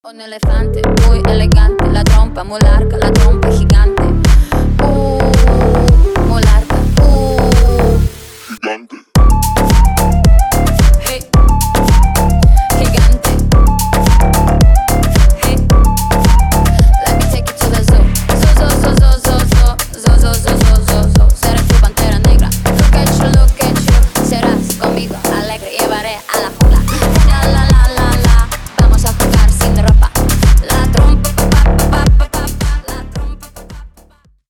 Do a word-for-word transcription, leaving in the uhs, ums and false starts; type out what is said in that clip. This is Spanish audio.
Un elefante muy elegante, la trompa muy larga, la trompa gigante. Uh.